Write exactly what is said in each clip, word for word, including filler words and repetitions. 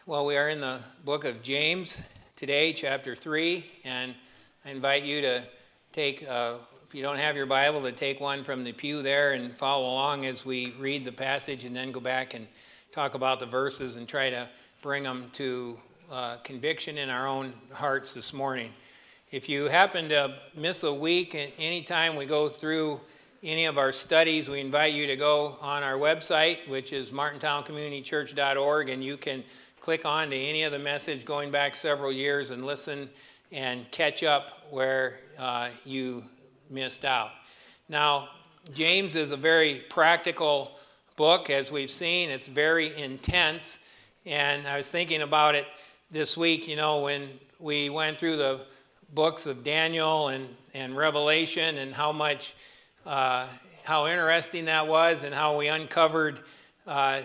Well, we are in the book of James today, chapter three, and I invite you to take, uh, if you don't have your Bible, to take one from the pew there and follow along as we read the passage and then go back and talk about the verses and try to bring them to uh, conviction in our own hearts this morning. If you happen to miss a week, anytime we go through any of our studies, we invite you to go on our website, which is martintown community church dot org, and you can click on to any of the message going back several years and listen and catch up where uh, you missed out. Now, James is a very practical book, as we've seen. It's very intense, and I was thinking about it this week, you know, when we went through the books of Daniel and, and Revelation, and how much, uh, how interesting that was, and how we uncovered uh,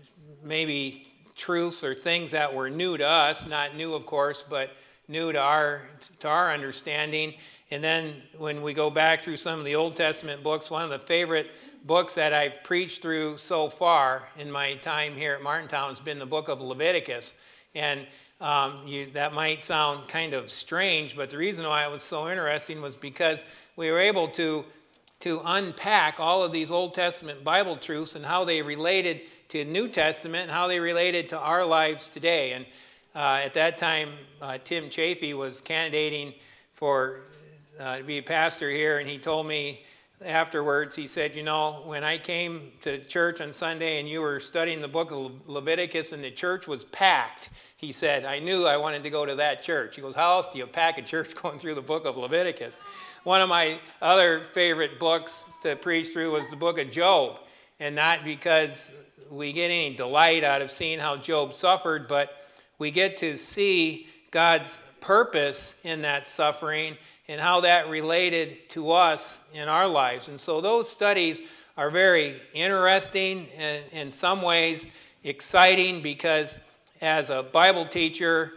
maybe truths or things that were new to us, not new of course, but new to our to our understanding. And then when we go back through some of the Old Testament books, one of the favorite books that I've preached through so far in my time here at Martintown has been the book of Leviticus. And um, you, that might sound kind of strange, but the reason why it was so interesting was because we were able to to unpack all of these Old Testament Bible truths and how they related to New Testament and how they related to our lives today. And uh, at that time, uh, Tim Chafee was candidating for uh, to be a pastor here, and he told me afterwards, he said, you know, when I came to church on Sunday and you were studying the book of Leviticus and the church was packed, he said, I knew I wanted to go to that church. He goes, how else do you pack a church going through the book of Leviticus? One of my other favorite books to preach through was the book of Job, and not because we get any delight out of seeing how Job suffered, but we get to see God's purpose in that suffering and how that related to us in our lives. And so those studies are very interesting and in some ways exciting, because as a Bible teacher,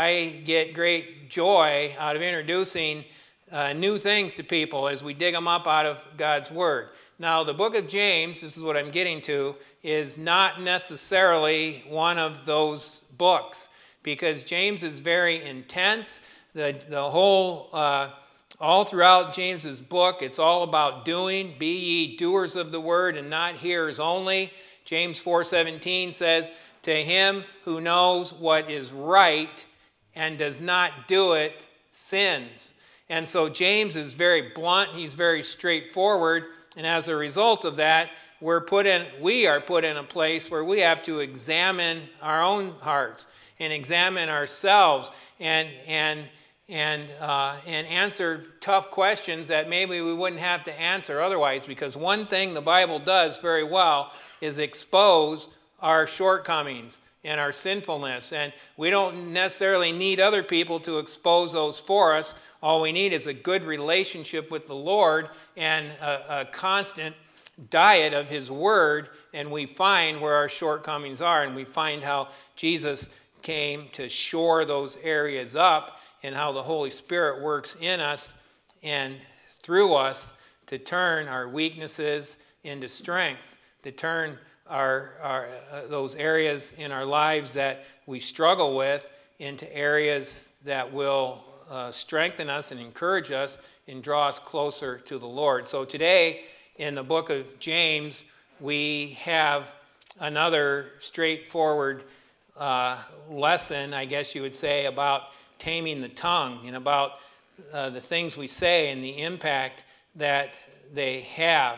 I get great joy out of introducing uh, new things to people as we dig them up out of God's Word. Now, the book of James, this is what I'm getting to, is not necessarily one of those books, because James is very intense. The, the whole, uh, all throughout James's book, it's all about doing. Be ye doers of the word and not hearers only. James four seventeen says, to him who knows what is right and does not do it sins. And so James is very blunt, he's very straightforward, and as a result of that, we're put in, we are put in a place where we have to examine our own hearts and examine ourselves and and and uh, and answer tough questions that maybe we wouldn't have to answer otherwise. Because one thing the Bible does very well is expose our shortcomings and our sinfulness, and we don't necessarily need other people to expose those for us. All we need is a good relationship with the Lord and a, a constant diet of His Word, and we find where our shortcomings are, and we find how Jesus came to shore those areas up, and how the Holy Spirit works in us and through us to turn our weaknesses into strengths, to turn our, our uh, those areas in our lives that we struggle with into areas that will uh, strengthen us and encourage us and draw us closer to the Lord. So today, in the book of James, we have another straightforward uh, lesson, I guess you would say, about taming the tongue and about uh, the things we say and the impact that they have.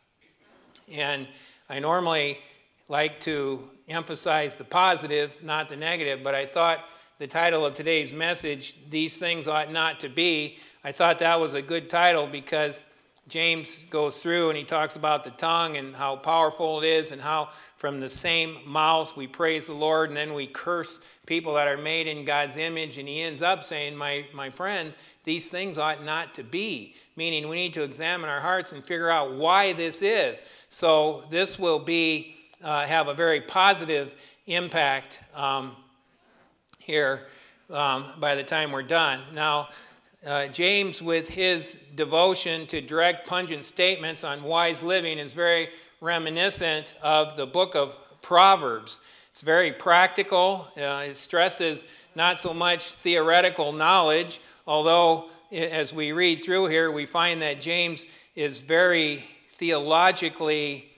And I normally like to emphasize the positive, not the negative, but I thought the title of today's message, These Things Ought Not to Be, I thought that was a good title, because James goes through and he talks about the tongue and how powerful it is, and how from the same mouth we praise the Lord and then we curse people that are made in God's image. And he ends up saying, my, my friends, these things ought not to be. Meaning we need to examine our hearts and figure out why this is. So this will be uh, have a very positive impact um, here um, by the time we're done. Now, Uh, James, with his devotion to direct, pungent statements on wise living, is very reminiscent of the book of Proverbs. It's very practical. Uh, it stresses not so much theoretical knowledge, although as we read through here, we find that James is very theologically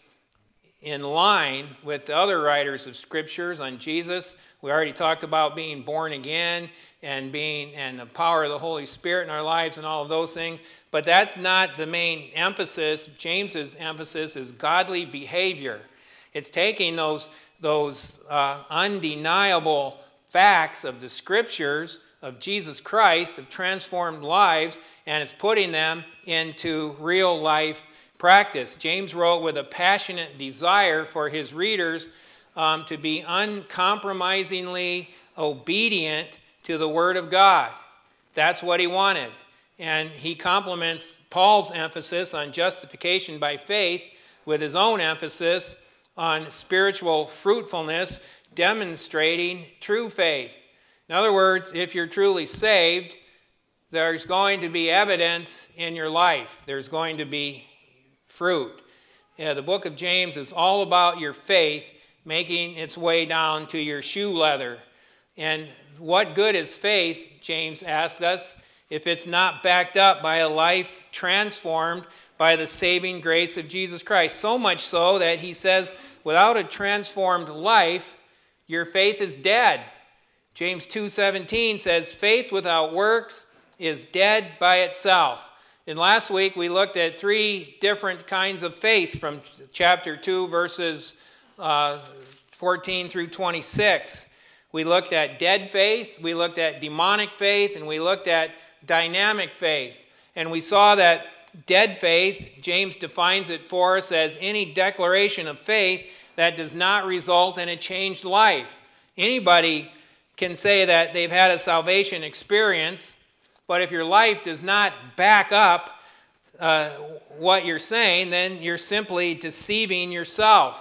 in line with the other writers of Scriptures on Jesus. We already talked about being born again and being and the power of the Holy Spirit in our lives and all of those things. But that's not the main emphasis. James's emphasis is godly behavior. It's taking those, those uh, undeniable facts of the Scriptures of Jesus Christ, of transformed lives, and it's putting them into real life practice. James wrote with a passionate desire for his readers um, to be uncompromisingly obedient to the Word of God. That's what he wanted. And he complements Paul's emphasis on justification by faith with his own emphasis on spiritual fruitfulness, demonstrating true faith. In other words, if you're truly saved, there's going to be evidence in your life. There's going to be fruit. Yeah, the book of James is all about your faith making its way down to your shoe leather. And what good is faith, James asks us, if it's not backed up by a life transformed by the saving grace of Jesus Christ? So much so that he says, without a transformed life, your faith is dead. James two seventeen says, faith without works is dead by itself. And last week we looked at three different kinds of faith from chapter two, verses uh, fourteen through twenty-six. We looked at dead faith, we looked at demonic faith, and we looked at dynamic faith. And we saw that dead faith, James defines it for us as any declaration of faith that does not result in a changed life. Anybody can say that they've had a salvation experience, but if your life does not back up uh, what you're saying, then you're simply deceiving yourself.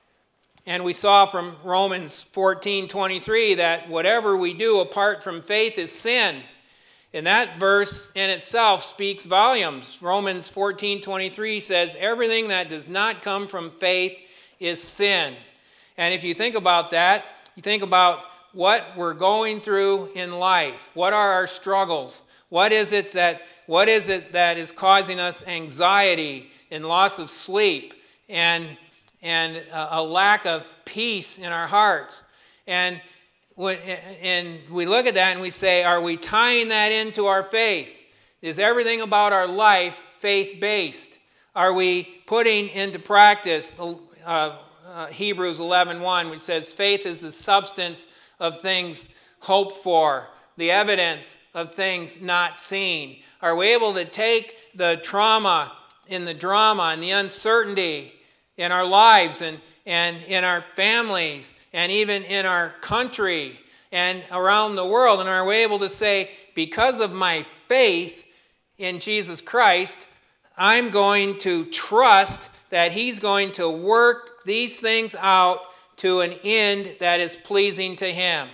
And we saw from Romans fourteen twenty-three that whatever we do apart from faith is sin. And that verse in itself speaks volumes. Romans fourteen twenty-three says, everything that does not come from faith is sin. And if you think about that, you think about what we're going through in life. What are our struggles? What is it that, what is it that is causing us anxiety and loss of sleep and, and a lack of peace in our hearts? And, when, and we look at that and we say, are we tying that into our faith? Is everything about our life faith-based? Are we putting into practice uh, uh, Hebrews eleven one, which says, faith is the substance of things hoped for, the evidence of things not seen? Are we able to take the trauma in the drama and the uncertainty in our lives and, and in our families and even in our country and around the world, and are we able to say, because of my faith in Jesus Christ, I'm going to trust that He's going to work these things out to an end that is pleasing to Him?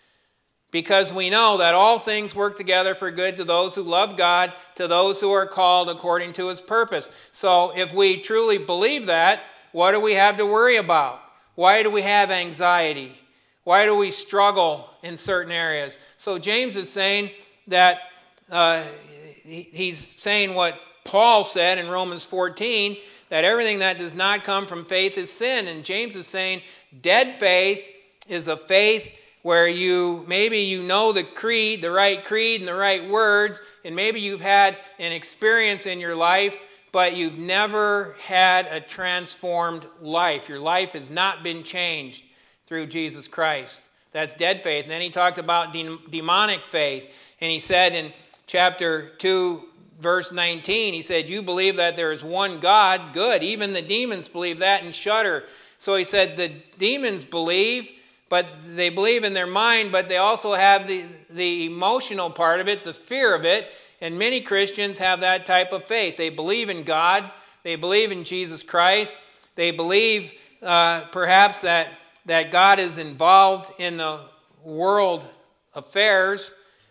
Because we know that all things work together for good to those who love God, to those who are called according to His purpose. So if we truly believe that, what do we have to worry about? Why do we have anxiety? Why do we struggle in certain areas? So James is saying that, uh, he's saying what Paul said in Romans fourteen, that everything that does not come from faith is sin. And James is saying dead faith is a faith where you, maybe you know the creed, the right creed and the right words, and maybe you've had an experience in your life, but you've never had a transformed life. Your life has not been changed through Jesus Christ. That's dead faith. And then he talked about de- demonic faith. And he said in chapter two, verse nineteen, he said, you believe that there is one God. Good. Even the demons believe that and shudder. So he said the demons believe, but they believe in their mind, but they also have the, the emotional part of it, the fear of it. And many Christians have that type of faith. They believe in God. They believe in Jesus Christ. They believe uh, perhaps that, that God is involved in the world affairs,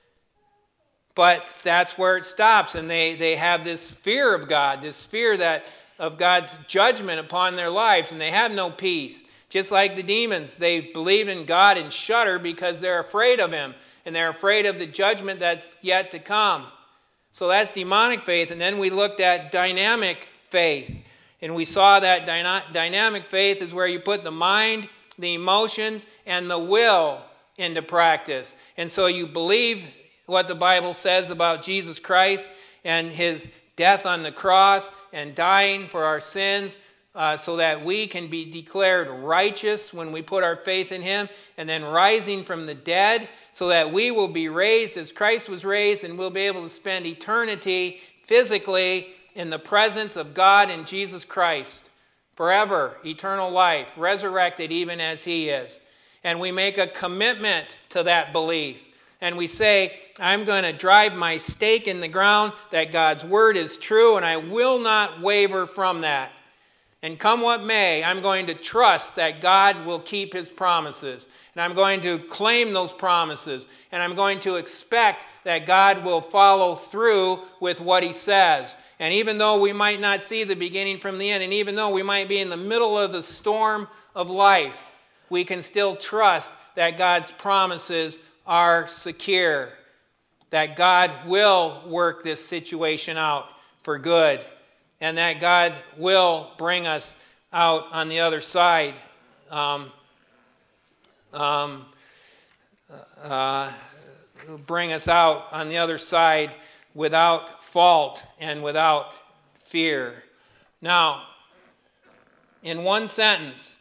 but that's where it stops. And they, they have this fear of God, this fear that of God's judgment upon their lives, and they have no peace. Just like the demons, they believe in God and shudder because they're afraid of him, and they're afraid of the judgment that's yet to come. So that's demonic faith. And then we looked at dynamic faith. And we saw that dyna- dynamic faith is where you put the mind, the emotions, and the will into practice. And so you believe what the Bible says about Jesus Christ and his death on the cross and dying for our sins, uh, so that we can be declared righteous when we put our faith in him, and then rising from the dead so that we will be raised as Christ was raised, and we'll be able to spend eternity physically in the presence of God and Jesus Christ forever, eternal life, resurrected even as he is. And we make a commitment to that belief. And we say, I'm going to drive my stake in the ground that God's word is true, and I will not waver from that. And come what may, I'm going to trust that God will keep his promises. And I'm going to claim those promises. And I'm going to expect that God will follow through with what he says. And even though we might not see the beginning from the end, and even though we might be in the middle of the storm of life, we can still trust that God's promises are secure, that God will work this situation out for good, and that God will bring us out on the other side, um, um, uh, bring us out on the other side without fault and without fear. Now, in one sentence,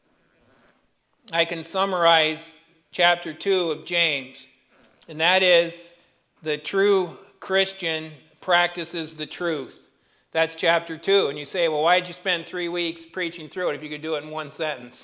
I can summarize chapter two of James, and that is, the true Christian practices the truth. That's chapter two. And you say, well, why did you spend three weeks preaching through it if you could do it in one sentence?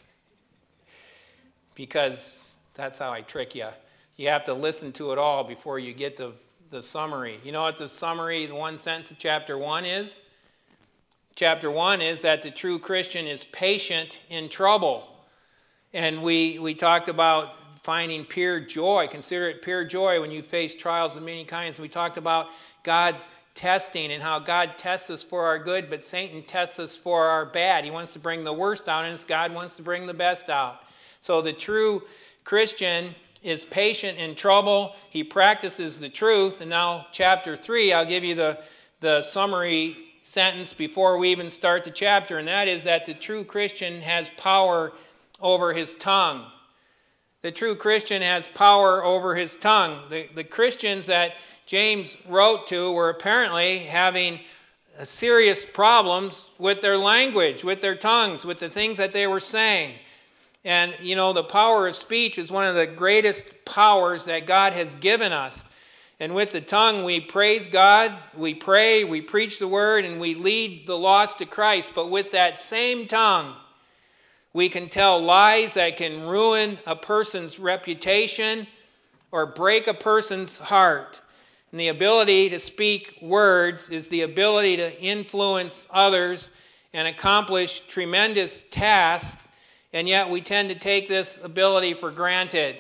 Because that's how I trick you. You have to listen to it all before you get the, the summary. You know what the summary, the one sentence of chapter one is? Chapter one is that the true Christian is patient in trouble. And we, we talked about finding pure joy. Consider it pure joy when you face trials of many kinds. We talked about God's testing and how God tests us for our good, but Satan tests us for our bad. He wants to bring the worst out, and God wants to bring the best out. So the true Christian is patient in trouble. He practices the truth. And now chapter three, I'll give you the, the summary sentence before we even start the chapter, and that is that the true Christian has power over his tongue. The true Christian has power over his tongue. The, the Christians that James wrote to were apparently having serious problems with their language, with their tongues, with the things that they were saying. And, you know, the power of speech is one of the greatest powers that God has given us. And with the tongue, we praise God, we pray, we preach the word, and we lead the lost to Christ. But with that same tongue, we can tell lies that can ruin a person's reputation or break a person's heart. And the ability to speak words is the ability to influence others and accomplish tremendous tasks, and yet we tend to take this ability for granted.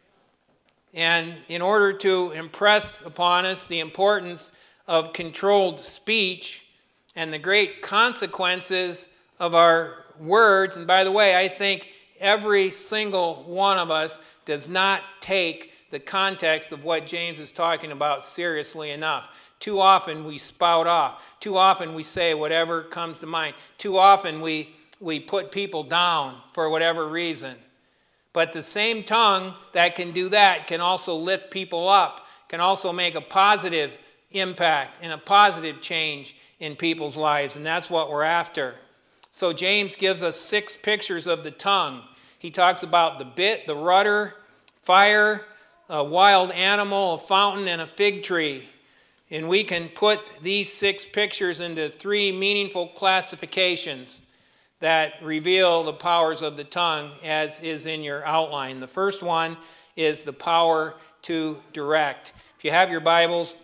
And in order to impress upon us the importance of controlled speech and the great consequences of our words, and by the way, I think every single one of us does not take the context of what James is talking about seriously enough. Too often we spout off. Too often we say whatever comes to mind. Too often we, we put people down for whatever reason. But the same tongue that can do that can also lift people up, can also make a positive impact and a positive change in people's lives, and that's what we're after. So James gives us six pictures of the tongue. He talks about the bit, the rudder, fire, a wild animal, a fountain, and a fig tree. And we can put these six pictures into three meaningful classifications that reveal the powers of the tongue, as is in your outline. The first one is the power to direct. If you have your Bibles,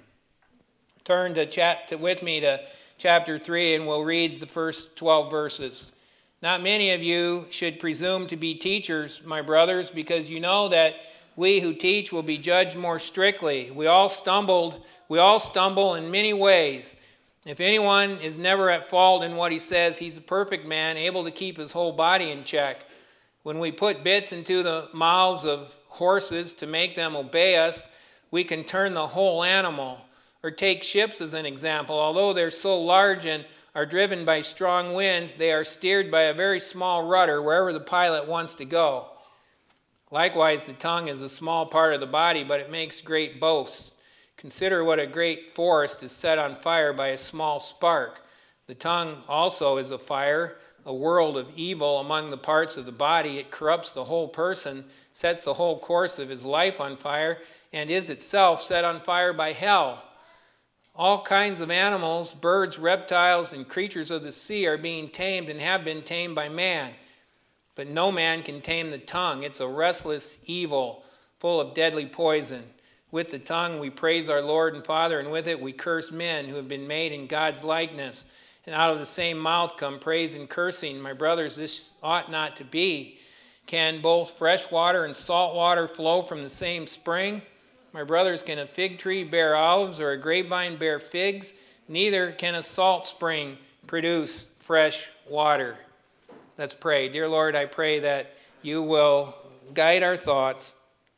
turn to chat to, with me to chapter three, and we'll read the first twelve verses. Not many of you should presume to be teachers, my brothers, because you know that we who teach will be judged more strictly. We all stumbled, we all stumble in many ways. If anyone is never at fault in what he says, he's a perfect man, able to keep his whole body in check. When we put bits into the mouths of horses to make them obey us, we can turn the whole animal. Or take ships as an example. Although they're so large and are driven by strong winds, they are steered by a very small rudder wherever the pilot wants to go. Likewise, the tongue is a small part of the body, but it makes great boasts. Consider what a great forest is set on fire by a small spark. The tongue also is a fire, a world of evil among the parts of the body. It corrupts the whole person, sets the whole course of his life on fire, and is itself set on fire by hell. All kinds of animals, birds, reptiles, and creatures of the sea are being tamed and have been tamed by man. But no man can tame the tongue. It's a restless evil, full of deadly poison. With the tongue we praise our Lord and Father, and with it we curse men who have been made in God's likeness. And out of the same mouth come praise and cursing. My brothers, this ought not to be. Can both fresh water and salt water flow from the same spring? My brothers, can a fig tree bear olives or a grapevine bear figs? Neither can a salt spring produce fresh water. Let's pray. Dear Lord, I pray that you will guide our thoughts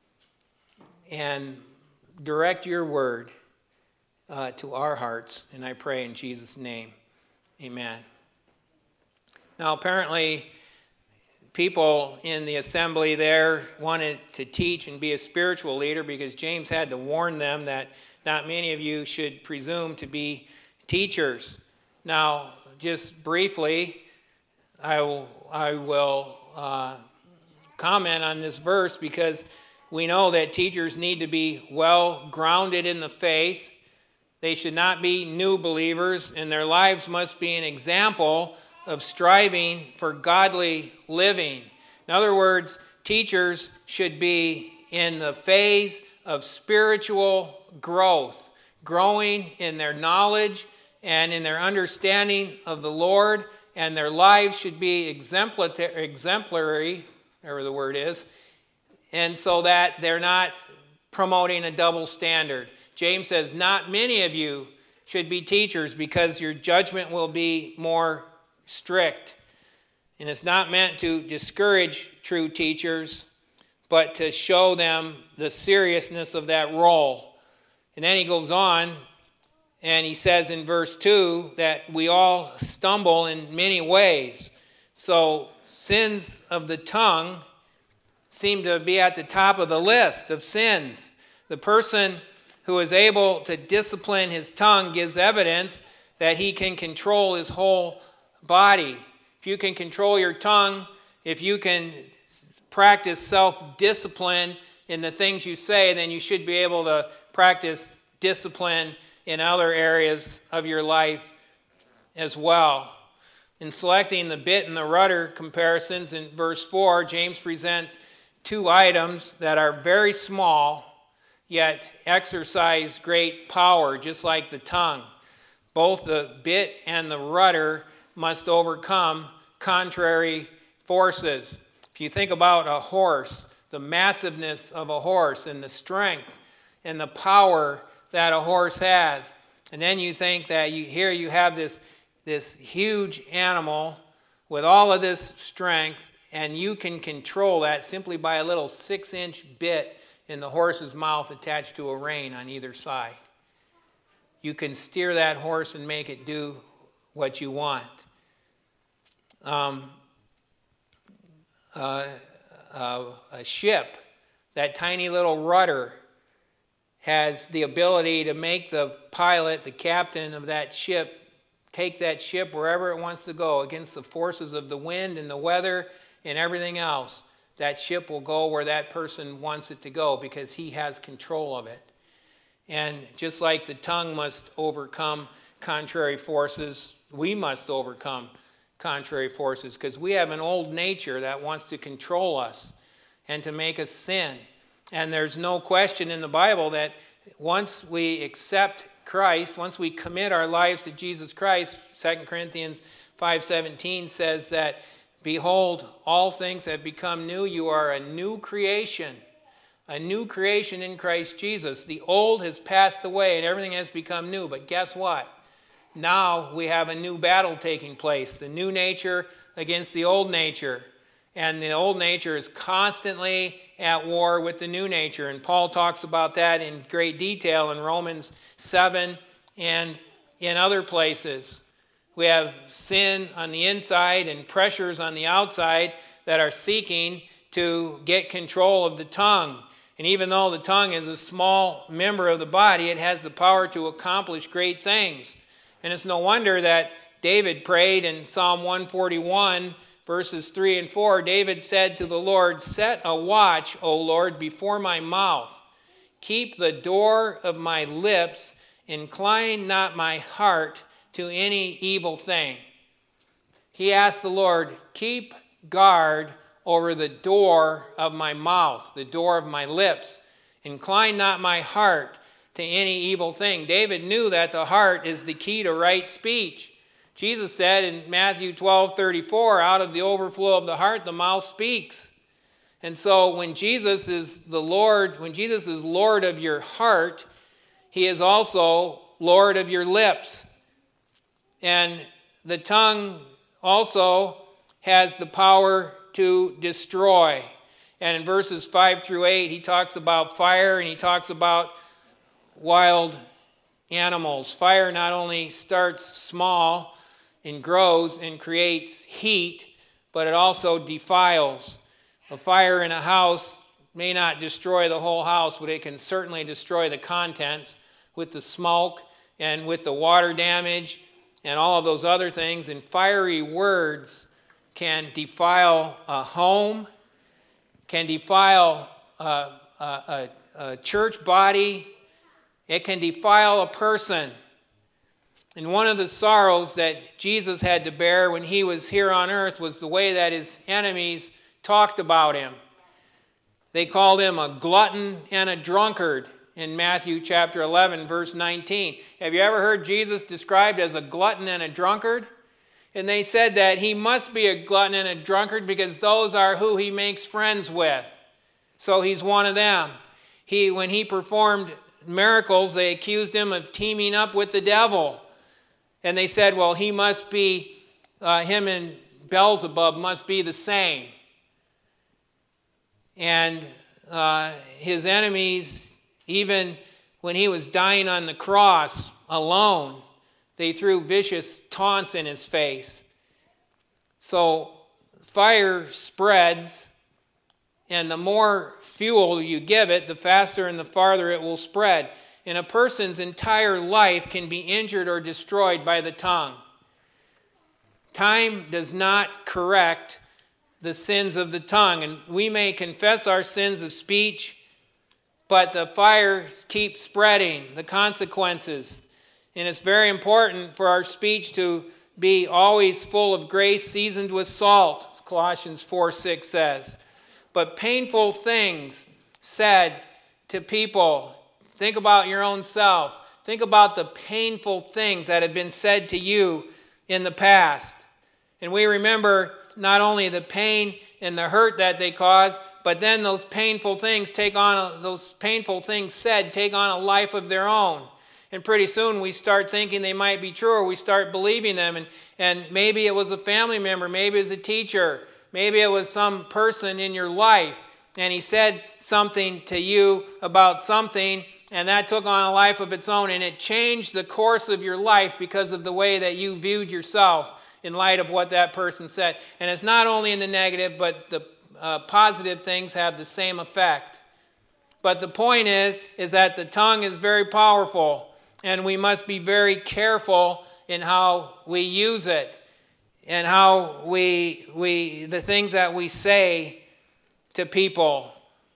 and direct your word uh, to our hearts. And I pray in Jesus' name, amen. Now, apparently, people in the assembly there wanted to teach and be a spiritual leader because James had to warn them that not many of you should presume to be teachers. Now, just briefly, I will, I will uh, comment on this verse because we know that teachers need to be well grounded in the faith. They should not be new believers, and their lives must be an example of striving for godly living. In other words, teachers should be in the phase of spiritual growth, growing in their knowledge and in their understanding of the Lord, and their lives should be exemplary, whatever the word is, and so that they're not promoting a double standard. James says, not many of you should be teachers because your judgment will be more strict. And it's not meant to discourage true teachers, but to show them the seriousness of that role. And then he goes on, and he says in verse two that we all stumble in many ways. So sins of the tongue seem to be at the top of the list of sins. The person who is able to discipline his tongue gives evidence that he can control his whole body. If you can control your tongue, if you can practice self-discipline in the things you say, then you should be able to practice discipline in other areas of your life as well. In selecting the bit and the rudder comparisons in verse four, James presents two items that are very small, yet exercise great power, just like the tongue. Both the bit and the rudder must overcome contrary forces. If you think about a horse, the massiveness of a horse and the strength and the power that a horse has, and then you think that you here you have this, this huge animal with all of this strength, and you can control that simply by a little six-inch bit in the horse's mouth attached to a rein on either side. You can steer that horse and make it do what you want. Um, uh, uh, a ship, that tiny little rudder, has the ability to make the pilot, the captain of that ship, take that ship wherever it wants to go against the forces of the wind and the weather and everything else. That ship will go where that person wants it to go because he has control of it. And just like the tongue must overcome contrary forces, we must overcome contrary forces because we have an old nature that wants to control us and to make us sin. And there's no question in the Bible that once we accept Christ, once we commit our lives to Jesus Christ, Second Corinthians five seventeen says that, behold, all things have become new. You are a new creation, a new creation in Christ Jesus. The old has passed away and everything has become new. But guess what? Now we have a new battle taking place, the new nature against the old nature. And the old nature is constantly at war with the new nature. And Paul talks about that in great detail in Romans seven and in other places. We have sin on the inside and pressures on the outside that are seeking to get control of the tongue. And even though the tongue is a small member of the body, it has the power to accomplish great things. And it's no wonder that David prayed in Psalm one forty-one, verses three and four. David said to the Lord, "Set a watch, O Lord, before my mouth. Keep the door of my lips. Incline not my heart to any evil thing." He asked the Lord, keep guard over the door of my mouth, the door of my lips. Incline not my heart to any evil thing. David knew that the heart is the key to right speech. Jesus said in Matthew twelve thirty-four, out of the overflow of the heart, the mouth speaks. And so when Jesus is the Lord, when Jesus is Lord of your heart, he is also Lord of your lips. And the tongue also has the power to destroy. And in verses five through eight, he talks about fire and he talks about wild animals. Fire not only starts small and grows and creates heat, but it also defiles. A fire in a house may not destroy the whole house, but it can certainly destroy the contents with the smoke and with the water damage and all of those other things. And fiery words can defile a home, can defile a, a, a, a church body, it can defile a person. And one of the sorrows that Jesus had to bear when he was here on earth was the way that his enemies talked about him. They called him a glutton and a drunkard in Matthew chapter eleven, verse nineteen. Have you ever heard Jesus described as a glutton and a drunkard? And they said that he must be a glutton and a drunkard because those are who he makes friends with. So he's one of them. He, when he performed miracles, they accused him of teaming up with the devil. And they said, well, he must be, uh, him and Beelzebub must be the same. And uh, his enemies, even when he was dying on the cross alone, they threw vicious taunts in his face. So fire spreads, and the more fuel you give it, the faster and the farther it will spread. And a person's entire life can be injured or destroyed by the tongue. Time does not correct the sins of the tongue. And we may confess our sins of speech, but the fires keep spreading, the consequences. And it's very important for our speech to be always full of grace, seasoned with salt, as Colossians four six says. But painful things said to people, think about your own self. Think about the painful things that have been said to you in the past. And we remember not only the pain and the hurt that they cause, but then those painful things take on, a, those painful things said take on a life of their own. And pretty soon we start thinking they might be true, or we start believing them. And, and maybe it was a family member, maybe it was a teacher, maybe it was some person in your life, and he said something to you about something, and that took on a life of its own, and it changed the course of your life because of the way that you viewed yourself in light of what that person said. And it's not only in the negative, but the uh, positive things have the same effect. But the point is, is that the tongue is very powerful, and we must be very careful in how we use it and how we, we the things that we say to people.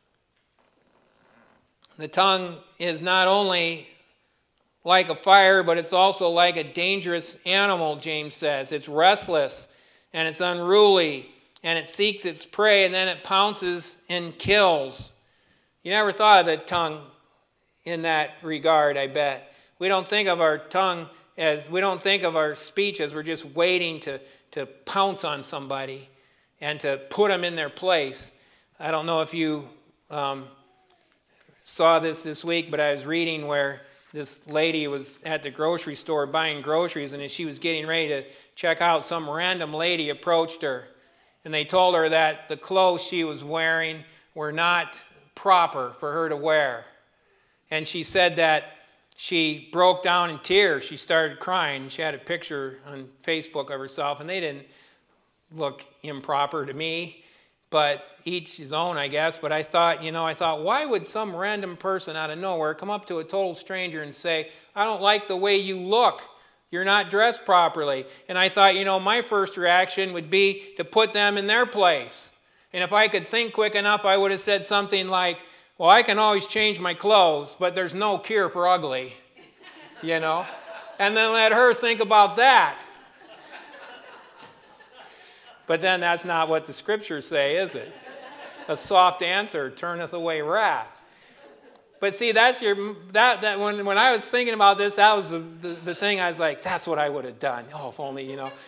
The tongue is not only like a fire, but it's also like a dangerous animal, James says. It's restless, and it's unruly, and it seeks its prey, and then it pounces and kills. You never thought of the tongue in that regard, I bet. We don't think of our tongue as, we don't think of our speech as we're just waiting to, to pounce on somebody and to put them in their place. I don't know if you um, saw this this week, but I was reading where this lady was at the grocery store buying groceries, and as she was getting ready to check out, some random lady approached her. And they told her that the clothes she was wearing were not proper for her to wear. And she said that she broke down in tears. She started crying. She had a picture on Facebook of herself, and they didn't look improper to me, but each his own, I guess. But I thought, you know, I thought, why would some random person out of nowhere come up to a total stranger and say, I don't like the way you look. You're not dressed properly. And I thought, you know, my first reaction would be to put them in their place. And if I could think quick enough, I would have said something like, well, I can always change my clothes, but there's no cure for ugly, you know? And then let her think about that. But then that's not what the scriptures say, is it? A soft answer turneth away wrath. But see, that's your that that when when I was thinking about this, that was the, the, the thing I was like, that's what I would have done. Oh, if only, you know.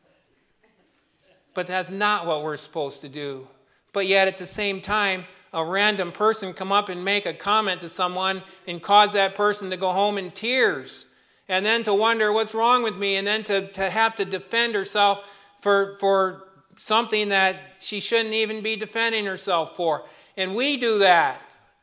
But that's not what we're supposed to do. But yet at the same time, a random person come up and make a comment to someone and cause that person to go home in tears. And then to wonder what's wrong with me, and then to, to have to defend herself for for something that she shouldn't even be defending herself for. And we do that.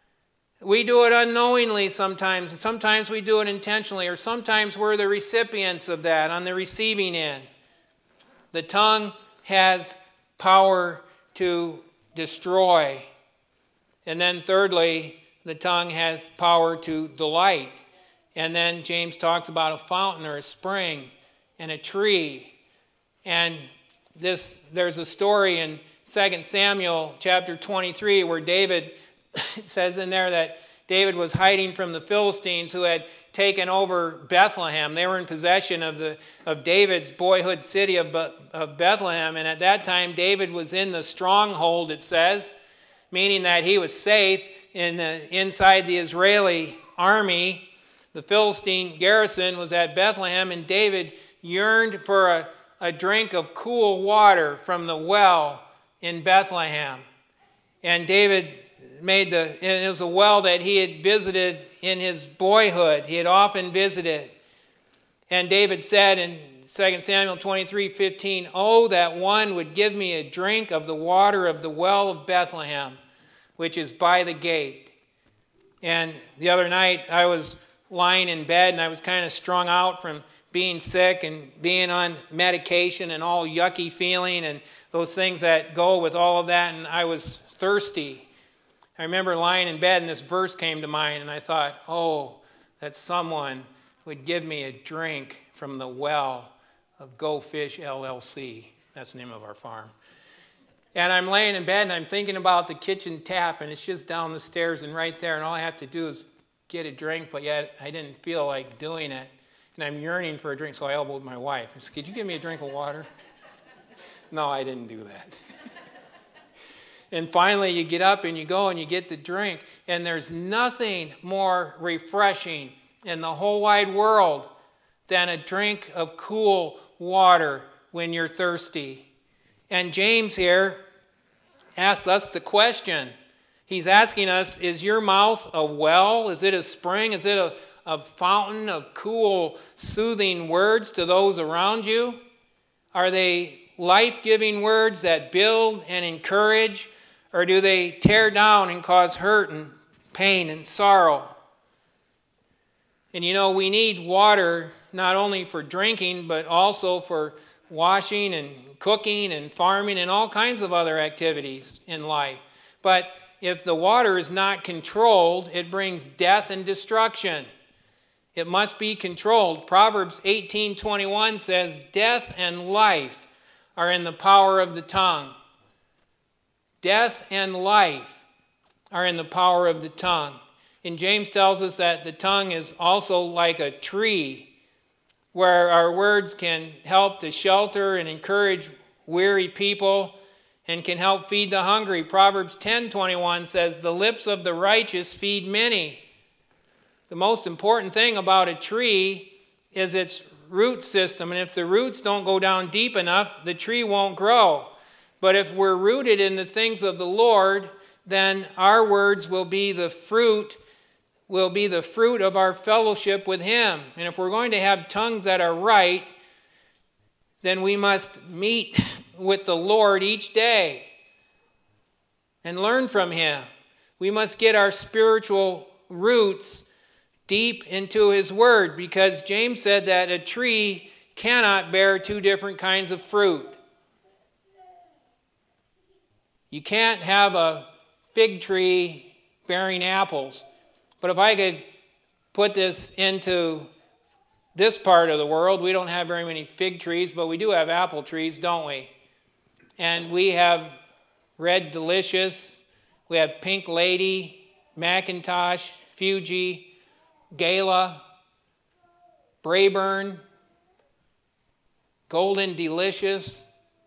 We do it unknowingly sometimes. Sometimes we do it intentionally, or sometimes we're the recipients of that on the receiving end. The tongue has power to destroy. And then thirdly, the tongue has power to delight. And then James talks about a fountain or a spring and a tree. And this there's a story in Second Samuel chapter twenty-three where David, it says in there that David was hiding from the Philistines who had taken over Bethlehem. They were in possession of the of David's boyhood city of, of Bethlehem. And at that time, David was in the stronghold, it says, meaning that he was safe in the, inside the Israeli army. The Philistine garrison was at Bethlehem, and David yearned for a, a drink of cool water from the well in Bethlehem. And David made the, and it was a well that he had visited in his boyhood. He had often visited. And David said in Second Samuel twenty-three fifteen, oh, that one would give me a drink of the water of the well of Bethlehem, which is by the gate. And the other night I was lying in bed and I was kind of strung out from being sick and being on medication and all yucky feeling and those things that go with all of that, and I was thirsty. I remember lying in bed and this verse came to mind, and I thought, oh, that someone would give me a drink from the well of Go Fish L L C. That's the name of our farm. And I'm laying in bed and I'm thinking about the kitchen tap, and it's just down the stairs and right there, and all I have to do is get a drink, but yet I didn't feel like doing it. And I'm yearning for a drink, so I elbowed my wife. I said, could you give me a drink of water? No, I didn't do that. And finally, you get up and you go and you get the drink. And there's nothing more refreshing in the whole wide world than a drink of cool water when you're thirsty. And James here asks us the question. He's asking us, is your mouth a well? Is it a spring? Is it a, a fountain of cool, soothing words to those around you? Are they life-giving words that build and encourage? Or do they tear down and cause hurt and pain and sorrow? And you know, we need water not only for drinking, but also for washing and cooking and farming and all kinds of other activities in life. But if the water is not controlled, it brings death and destruction. It must be controlled. Proverbs eighteen twenty-one says, death and life are in the power of the tongue. Death and life are in the power of the tongue. And James tells us that the tongue is also like a tree where our words can help to shelter and encourage weary people and can help feed the hungry. Proverbs ten twenty-one says, the lips of the righteous feed many. The most important thing about a tree is its root system. And if the roots don't go down deep enough, the tree won't grow. But if we're rooted in the things of the Lord, then our words will be the fruit, will be the fruit of our fellowship with Him. And if we're going to have tongues that are right, then we must meet with the Lord each day and learn from him. We must get our spiritual roots deep into his word, because James said that a tree cannot bear two different kinds of fruit. You can't have a fig tree bearing apples. But if I could put this into this part of the world, we don't have very many fig trees, but we do have apple trees, don't we? And we have Red Delicious, we have Pink Lady, Macintosh, Fuji, Gala, Brayburn, Golden Delicious.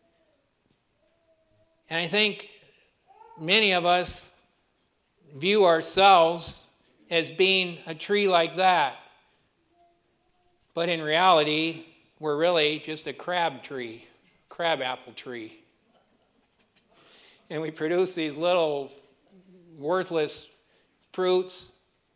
And I think many of us view ourselves as being a tree like that. But in reality, we're really just a crab tree, crab apple tree. And we produce these little worthless fruits.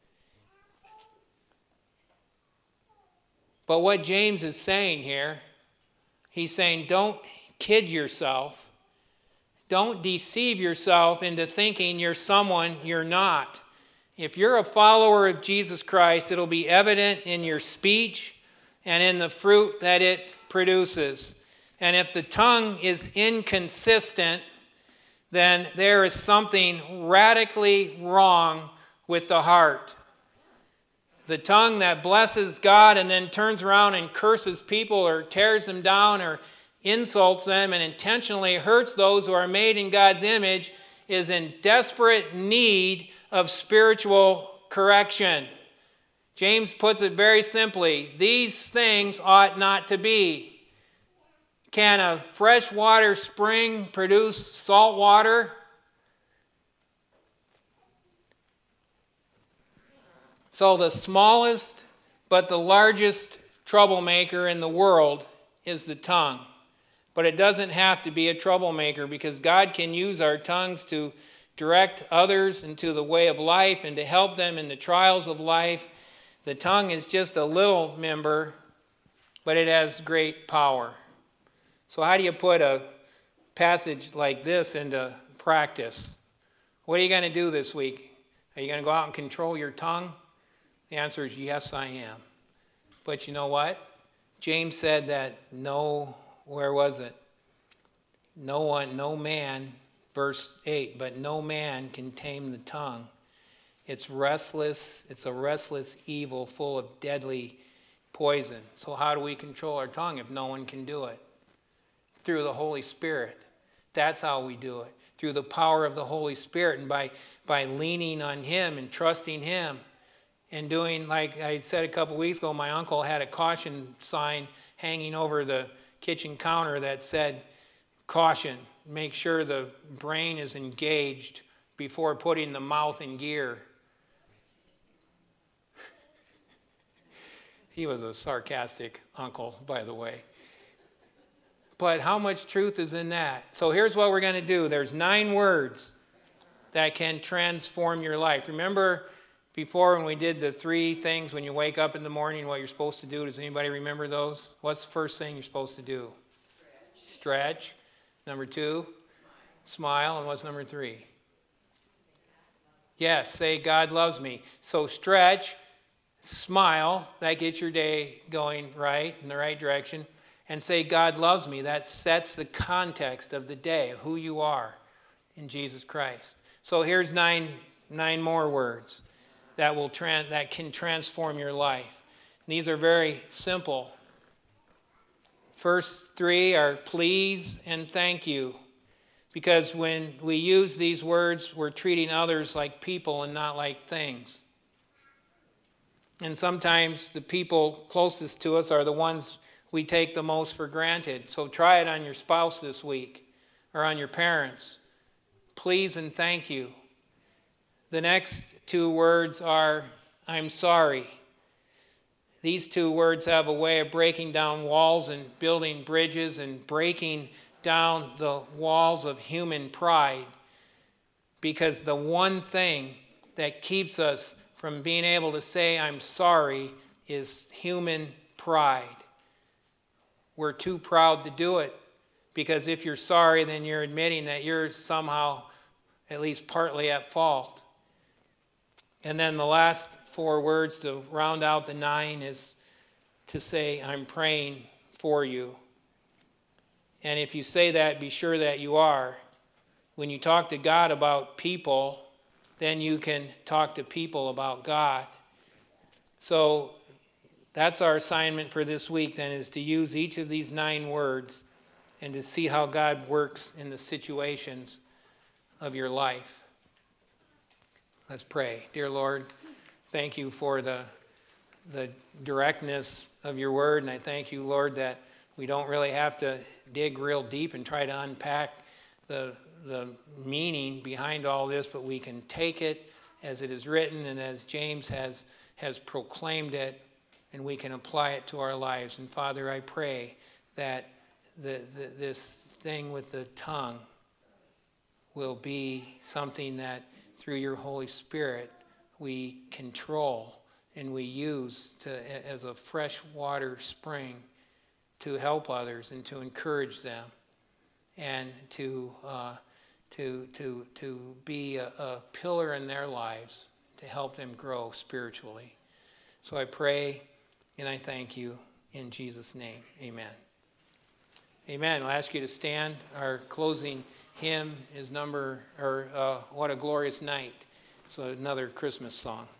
But what James is saying here, he's saying, don't kid yourself. Don't deceive yourself into thinking you're someone you're not. If you're a follower of Jesus Christ, it'll be evident in your speech and in the fruit that it produces. And if the tongue is inconsistent, then there is something radically wrong with the heart. The tongue that blesses God and then turns around and curses people or tears them down or insults them and intentionally hurts those who are made in God's image is in desperate need of spiritual correction. James puts it very simply, these things ought not to be. Can a freshwater spring produce salt water? So the smallest but the largest troublemaker in the world is the tongue. But it doesn't have to be a troublemaker, because God can use our tongues to direct others into the way of life and to help them in the trials of life. The tongue is just a little member, but it has great power. So how do you put a passage like this into practice? What are you going to do this week? Are you going to go out and control your tongue? The answer is yes, I am. But you know what? James said that no, where was it? No one, no man, verse eight, but no man can tame the tongue. It's restless, it's a restless evil full of deadly poison. So how do we control our tongue if no one can do it? Through the Holy Spirit. That's how we do it. Through the power of the Holy Spirit, and by, by leaning on him and trusting him. And doing, like I said a couple weeks ago, my uncle had a caution sign hanging over the kitchen counter that said, caution, make sure the brain is engaged before putting the mouth in gear. He was a sarcastic uncle, by the way. But how much truth is in that? So here's what we're going to do. There's nine words that can transform your life. Remember before when we did the three things when you wake up in the morning, what you're supposed to do? Does anybody remember those? What's the first thing you're supposed to do? Stretch. Stretch. Number two, smile. And what's number three? Yes, say God loves me. So stretch, smile, that gets your day going right, in the right direction. And say God loves me. That sets the context of the day, who you are in Jesus Christ. So here's nine, nine more words that will tran- that can transform your life. And these are very simple. First three are please and thank you. Because when we use these words, we're treating others like people and not like things. And sometimes the people closest to us are the ones we take the most for granted. So try it on your spouse this week or on your parents. Please and thank you. The next two words are, I'm sorry. These two words have a way of breaking down walls and building bridges and breaking down the walls of human pride. Because the one thing that keeps us from being able to say I'm sorry is human pride. We're too proud to do it Because if you're sorry, then you're admitting that you're somehow at least partly at fault. And then the last four words to round out the nine is to say, I'm praying for you. And if you say that, be sure that you are. When you talk to God about people, then you can talk to people about God. So that's our assignment for this week then, is to use each of these nine words and to see how God works in the situations of your life. Let's pray. Dear Lord, thank you for the, the directness of your word, and I thank you, Lord, that we don't really have to dig real deep and try to unpack the, the meaning behind all this, but we can take it as it is written and as James has, has proclaimed it, and we can apply it to our lives. And Father, I pray that the, the, this thing with the tongue will be something that through your Holy Spirit we control and we use to, as a fresh water spring to help others and to encourage them and to, uh, to, to, to be a, a pillar in their lives to help them grow spiritually. So I pray and I thank you in Jesus' name. Amen. Amen. I'll ask you to stand. Our closing hymn is number, or uh, What a Glorious Night. So another Christmas song.